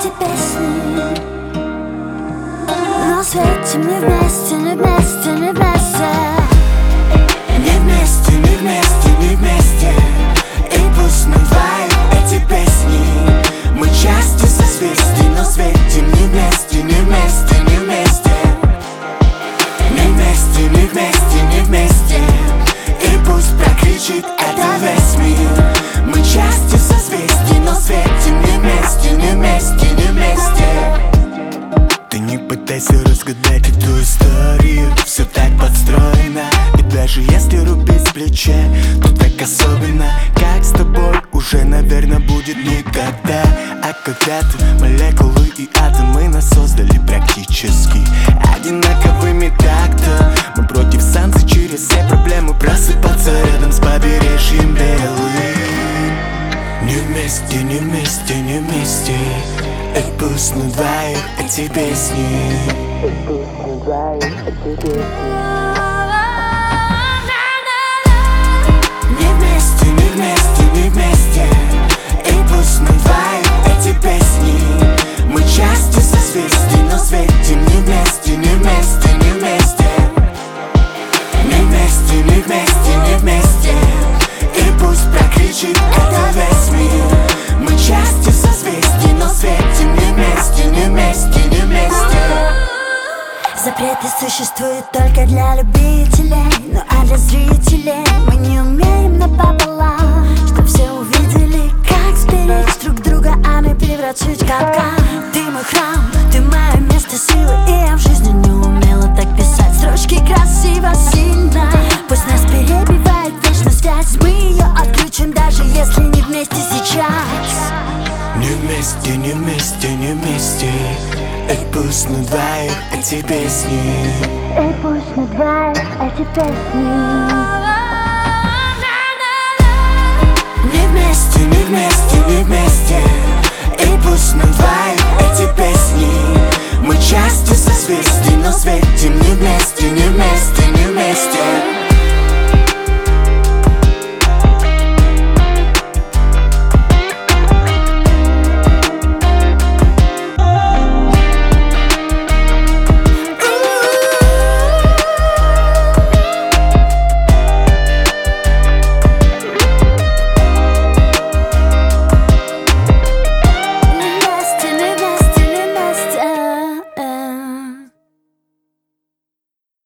эти песни. Но светим не вместе, не вместе, не вместе. Не вместе, не вместе, не вместе. И пусть нам двоих эти песни. Мы части созвездий, но светим не вместе, не вместе, не вместе. Не вместе, не вместе, не вместе. И пусть прокричит это весь мир. Мы части созвездий, но светим не вместе, не вместе, не вместе. Ты не пытайся разгадать эту историю, все так подстроено. И даже если рубить в плече, то так особенно. Как с тобой уже, наверное, будет никогда. А когда-то молекулы и атомы нас создали практически одинаковыми так-то. Мы против санкций через все проблемы, просыпаться рядом с побережьем белым. Не вместе, не вместе, не вместе. И пусть на двоих эти песни. Не вместе, не вместе, не вместе. И пусть на двоих эти песни. Мы части созвездий, но светим не вместе, не вместе, не вместе. Не вместе, не вместе, не вместе. И пусть прокричит это весь мир. Мы части созвездий, но светим не вместе, не вместе, не вместе. Запреты существуют только для любителей, ну а для зрителей мы не умеем напополам, чтоб все увидели, как сберечь друг друга, а не превратить в капкан. Ты мой храм, ты мое место силы, и я в жизни не умела так писать строчки красиво, сильно. Пусть нас перебивает вечная связь, мы ее отключим, даже если не вместе сейчас. Не вместе, не вместе, не вместе. И пусть на двоих эти песни. И пусть на двоих эти песни.